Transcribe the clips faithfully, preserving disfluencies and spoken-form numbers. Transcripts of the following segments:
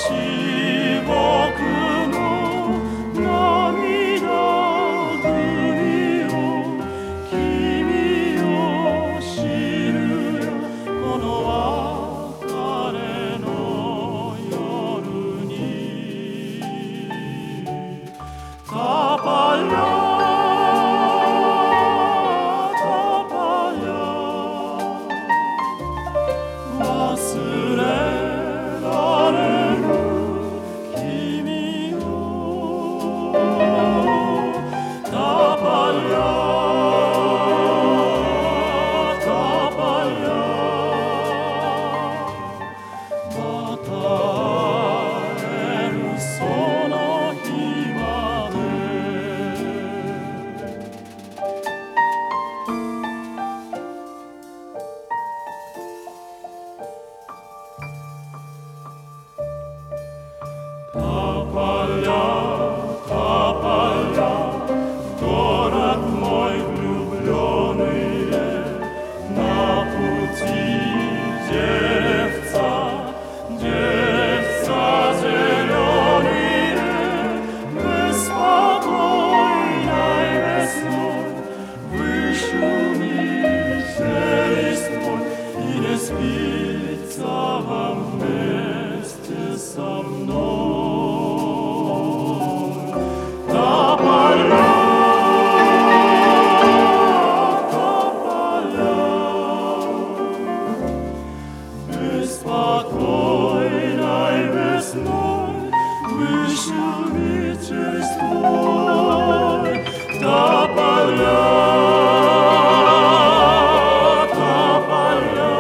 僕の涙ぐみを君を知るよこの別れの夜にタパヤ忘れられる君をタパヤタパヤまた会えるその日まTapaya, Tapaya, город мой влюбленный, на пути деревца, деревца зеленые, беспокойной весной вышумите листвой и не спится вам вместе со мной. Беспокойной весной вышумите листвой тополя, тополя,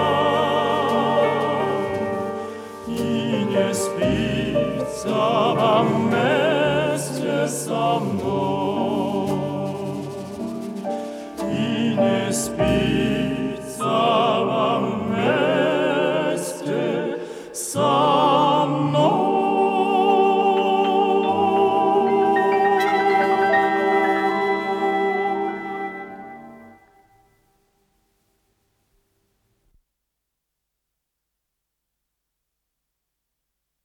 и не спится вам вместе со мной, и не спится.